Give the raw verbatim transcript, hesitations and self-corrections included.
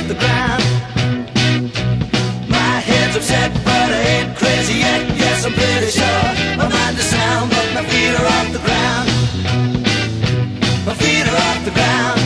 off the ground. My head's upset, but I ain't crazy yet. Yes, I'm pretty sure my mind is sound, but my feet are off the ground. My feet are off the ground.